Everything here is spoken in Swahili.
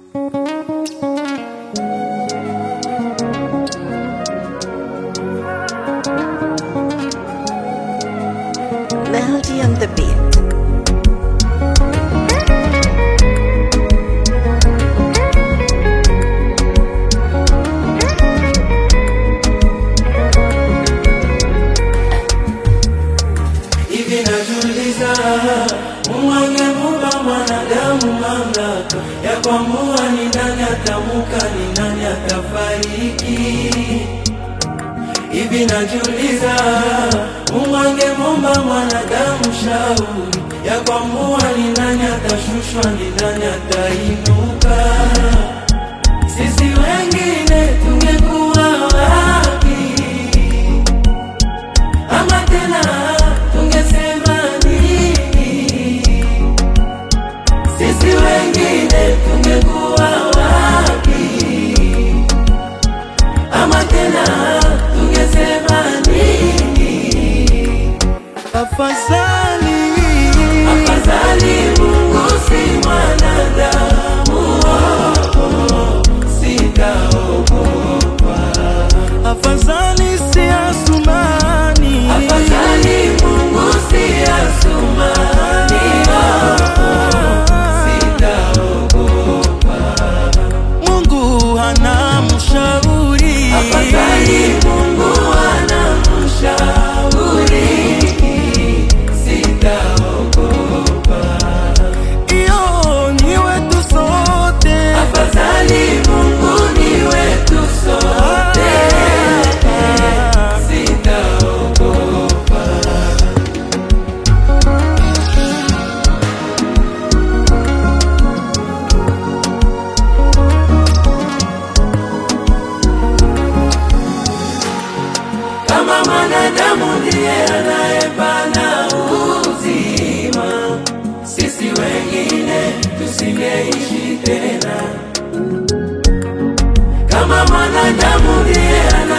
Melody on the beat. Hivi najiuliza, Mungu angemupa mwanadamu mamlaka ya kuamua ni nani atamuka, ni nani atafariki. Hivi najiuliza, Mungu angemupa mwanadamu shauri ya kuamua ni nani atashushwa, ni nani atainuka. Sisi wengine tungekuwa wapi? Ama tena tungesema nini? Sisi wengine tungekuwa wapi? Ama tena tungesema nini? Afadhali Mungu si mwanadamu, sitaogopa. Afadhali si Asumani, afadhali Mungu si Asumani, sitaogopa. Mungu hana mshauri, afadhali Mungu hana mshauri, sitaogopa. Iyo ni wetu sote, afadhali Mungu ni wetu sote, sitaogopa. Kama mwanadamu ndiye anayepana uzima, sisi wengine tusingeishi tena. Kama mwanadamu ndiye